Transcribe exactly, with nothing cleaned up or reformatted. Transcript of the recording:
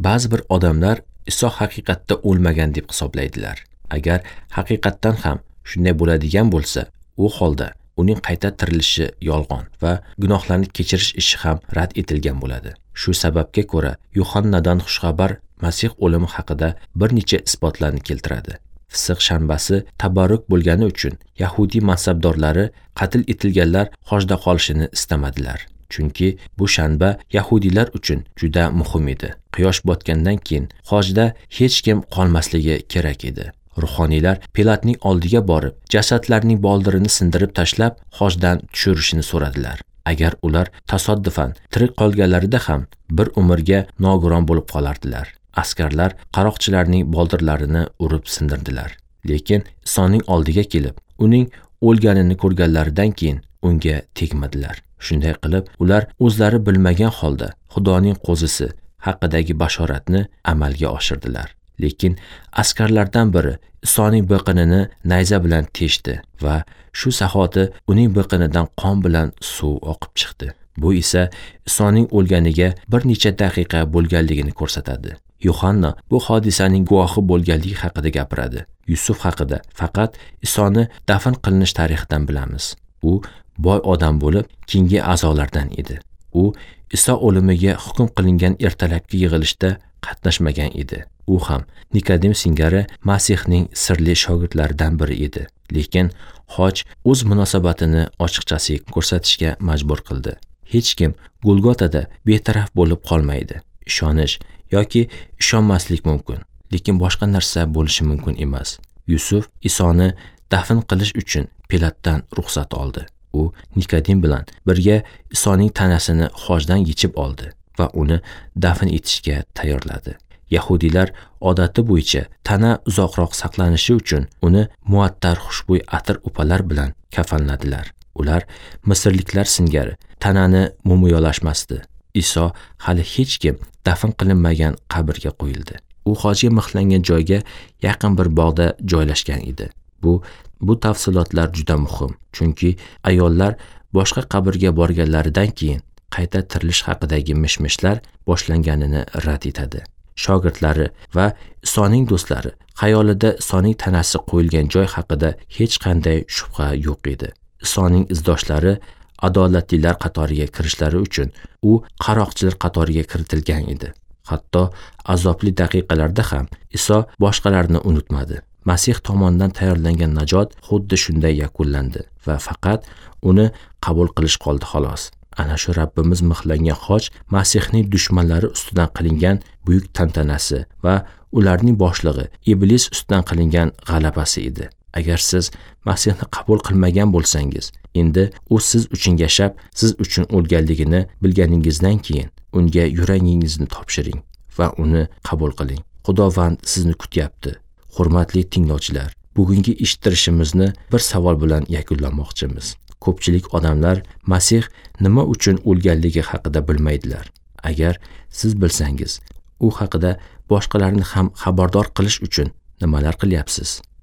Ba'zi bir odamlar Iso haqiqatda o'lmagan deb hisoblaydilar. Agar haqiqatdan ham shunday bo'ladigan bo'lsa, u holda uning qayta tirilishi yolg'on va gunohlarni kechirish ishi ham rad etilgan bo'ladi. Shu sababga ko'ra Yuhannadan xushxabar Masih o'limi haqida bir necha isbotlarni keltiradi. Fisq shanbasi tabarruk bo'lgani uchun Yahudiy mansabdorlari qatl etilganlar hojda qolishini istamadilar. Chunki bu shanba Yahudiylar uchun juda muhim edi. Quyosh botgandan keyin hojda hech kim qolmasligi kerak edi. Ruhoniylar Pilatning oldiga borib, jasadlarning boldirini sindirib tashlab, hojdan tushirishini so'radilar. Agar ular tasodifan tirik qolganlarida ham bir umrga nogiron bo'lib qolardilar. Askarlar qaroqchilarning boldirlarini urib sindirdilar. Lekin Isoning oldiga kelib, uning o'lganini ko'rganlaridan keyin unga tegmadilar. Shunday qilib, ular o'zlari bilmagan holda Xudoning qo'zisi haqidagi bashoratni amalga oshirdilar. Lekin askarlardan biri Isoning biqinini nayza bilan teshdi va shu zahoti uning biqinidan qon bilan suv oqib chiqdi. Bu esa Isoning o'lganiga bir necha daqiqa bo'lganligini ko'rsatadi. Yuhanna bu hodisaning guvohi bo'lganligi haqida gapiradi. Yusuf haqida faqat Isoni dafn qilinish tarixidan bilamiz. U boy odam bo'lib, keyingi a'zolardan edi. U Iso o'limiga hukm qilingan ertalabki yig'ilishda qatnashmagan edi. U ham Nikodim singari Masihning sirli shogirdlaridan biri edi. Lekin hoj o'z munosabatini ochiqchasiga ko'rsatishga majbur qildi. Hech kim Golgotada betaraf bo'lib qolmaydi. Ishonish yoki ishonmaslik mumkin, lekin boshqa narsa bo'lishi mumkin emas. Yusuf Isoni dafn qilish uchun Pilatdan ruxsat oldi. U Nikodim bilan birga Isoning tanasini hojdan yechib oldi va uni dafn etishga tayyorladi. Yahudiylar odati bo'yicha tana uzoqroq saqlanishi uchun uni muattar xushbo'y atir upalar bilan kafanladilar. Ular misrliklar singari tanani mumiyolashmasdi. Iso hali hech kim dafn qilinmagan qabrga qo'yildi. U hojga mixlangan joyga yaqin bir bog'da joylashgan edi. Bu bu tafsilotlar juda muhim, chunki ayollar boshqa qabrga borganlaridan keyin qayta tirilish haqidagi mishmishlar boshlanganini rad etadi. Shogirdlari va Isoning do'stlari xayolida Isoning tanasi qo'yilgan joy haqida hech qanday shubha yo'q edi. Isoning izdoshlari adolatlilar qatoriga kirishlari uchun u qaroqchilar qatoriga kiritilgan edi. Hatto azobli daqiqalarda ham Iso boshqalarni unutmadi. Masih tomonidan tayyorlangan najot xuddi shunday yakunlandi va faqat uni qabul qilish qoldi xolos. Ana shu Rabbimiz mixlangan hoj Masihning dushmanlari ustidan qilingan buyuk tantanasi va ularning boshlig'i Iblis ustidan qilingan g'alabasi edi. Agar siz Masihni qabul qilmagan bo'lsangiz, endi u siz uchun yashab, siz uchun o'lganligini bilganingizdan keyin unga yuragingizni topshiring va uni qabul qiling. Xudovand sizni kutyapti. Hurmatli tinglovchilar, bugungi eshittirishimizni bir savol bilan yakunlamoqchimiz. Ko'pchilik odamlar Masih nima uchun o'lganligi haqida bilmaydilar. Agar siz bilsangiz, u haqida boshqalarni ham xabardor qilish uchun nimalar qilyapsiz?